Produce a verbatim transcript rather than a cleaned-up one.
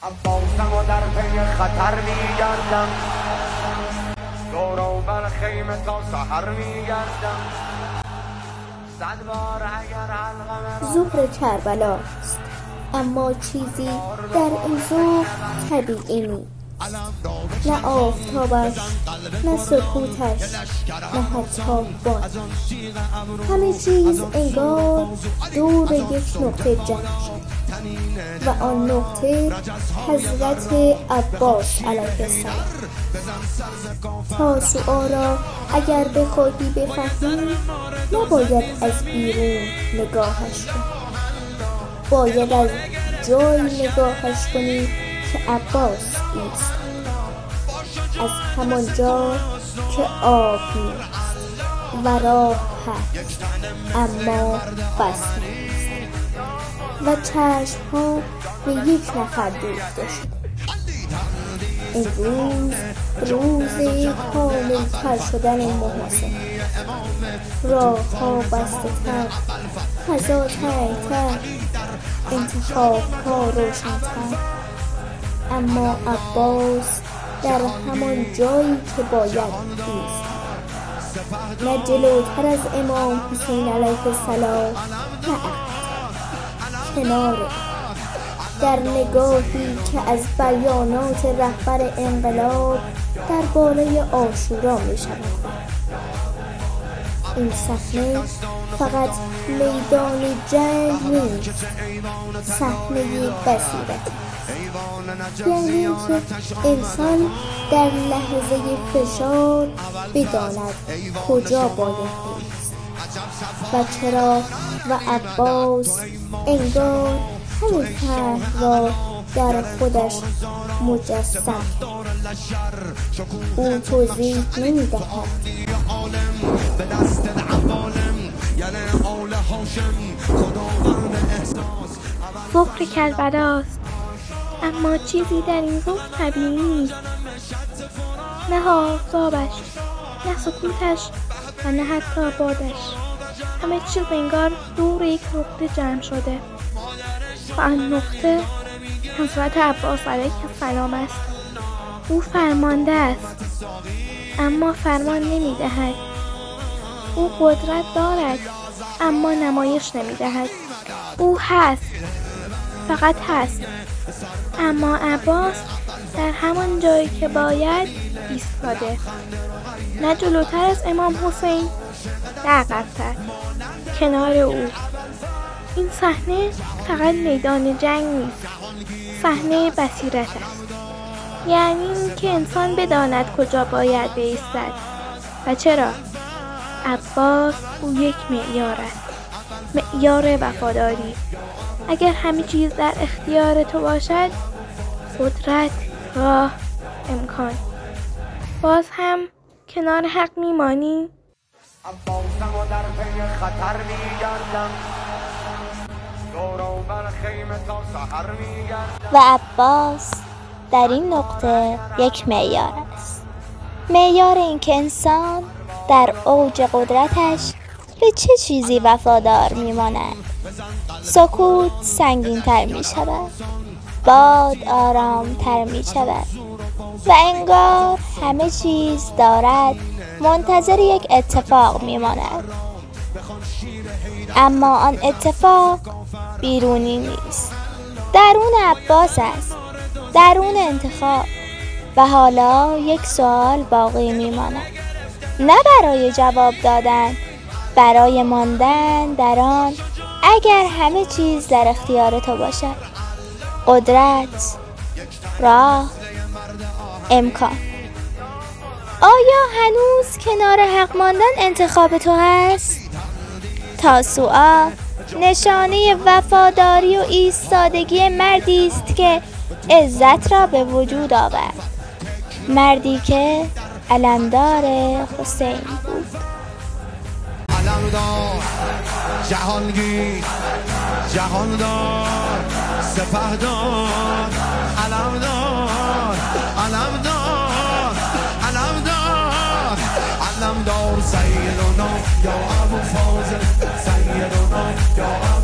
عباسم و در پی خطر میگردم، دور و بر خیمه تا سحر میگردم. صد بار اگر حلقم ظهر کربلاست، اما چیزی در این ظهر طبیعی نیست. نه آفتابش، نه سکوتش، نه حتی باد. همه چیز انگار دور یک نقطه جمع شد و آن نقطه حضرت عباس علیه السلام. تاسوعا را اگر بخواهی بفهمی نباید از بیرون نگاهش کنی، باید از جای نگاهش کنی که عباس ایست، از همان جا که آب نیست و راه هست اما بسته نیست و چشم ها به یک نفر دوخته شده. امروز روز کامل تر شدن محاسن، راه ها بسته تر، فضا تنگ تر، انتخاب ها روشن تر، اما عباس در همان جایی که باید ایست، نه جلوتر از امام حسین علیه السلام، نه کنار، در نگاهی که از بیانات رهبر انقلاب درباره عاشورا می شود. این صحنه فقط میدان جنگ نیست، صحنه بصیرت، یعنی که انسان در لحظه فشار بداند کجا باید ایست و چرا، و عباس انگار همین فهم را در خودش مجسم کرد. او توضیح نمی دهد. ظهر کربلاست، اما چیزی در این ظهر طبیعی نیست. نه آفتابش، نه سکوتش و نه حتی بادش. همه چیز انگار دور یک نقطه جمع شده و آن نقطه حضرت عباس علیه السلام است. او فرمانده است اما فرمان نمی دهد. او قدرت دارد اما نمایش نمی دهد. او هست، فقط هست، اما عباس در همان جایی که باید ایستاده، نه جلوتر از امام حسین، نه عقب‌تر، کنار او. این صحنه فقط میدان جنگ نیست، صحنه بصیرت است، یعنی این که انسان بداند کجا باید بایستد و چرا. عباس او یک معیار است، معیار وفاداری. اگر همه چیز در اختیار تو باشد، قدرت، راه، امکان، باز هم کنار حق میمانی. عباسم و در پی خطر میگردم، دور و بر خیمه تا سحر میگردم. و عباس در این نقطه یک معیار است، معیار این که انسان در اوج قدرتش به چه چیزی وفادار میماند. سکوت سنگین تر می شود، باد آرام تر می شود و انگار همه چیز دارد منتظر یک اتفاق می ماند، اما آن اتفاق بیرونی نیست، درون عباس است، درون انتخاب. و حالا یک سوال باقی می ماند، نه برای جواب دادن، برای ماندن در آن. اگر همه چیز در اختیار تو باشد، قدرت، راه، امکان، آیا هنوز کنار حق ماندن انتخاب تو هست؟ تاسوعا نشانه وفاداری و ایستادگی مردی است که عزت را به وجود آورد، مردی که علمدار حسین بود. علمدار، جهانگیر، جهاندار، سپهدار، علمدار، علمدار، علمدار، علمدار، سیدنا یا ابو فاضل، سیدنا یا ابو